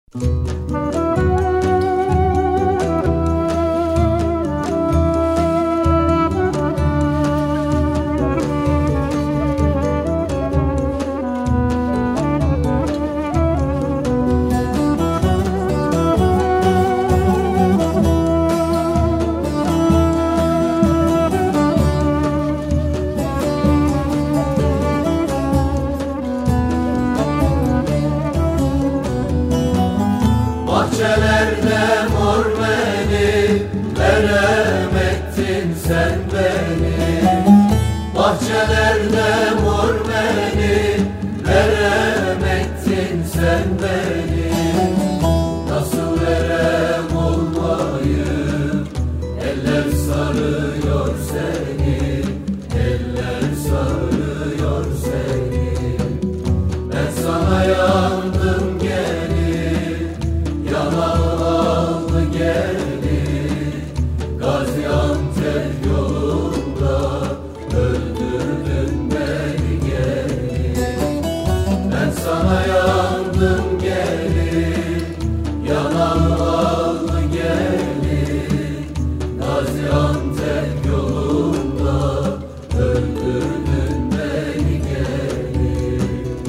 Bahçelerde mor beni, verem ettin sen beni. Bahçelerde mor beni, verem ettin sen beni. Nasıl verem olmayı, eller sarıyor seni, eller sarıyor seni. Ben sana yandım gelin, yalan aldı geldi, Gaziantep yolunda öldürdün beni gelin. Ben sana yandım gelin, yalan aldı geldi, Gaziantep yolunda öldürdün beni gelin.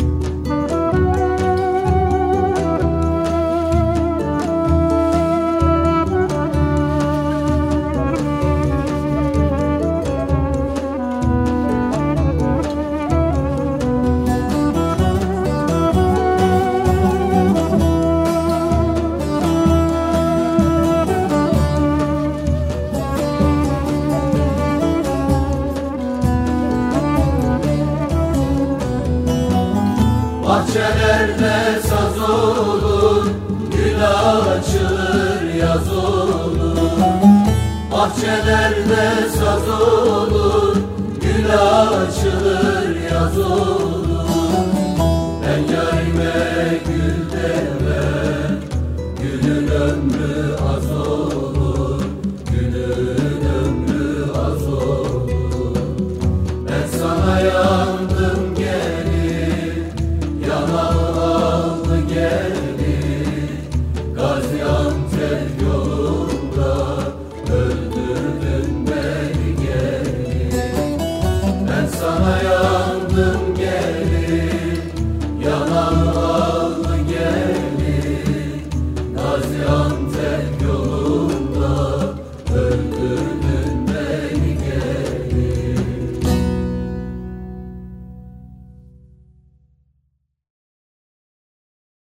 Bahçelerde saz olur, gül açılır yaz olur. Bahçelerde saz olur, gül açılır yaz olur. Ben yarime gül derim.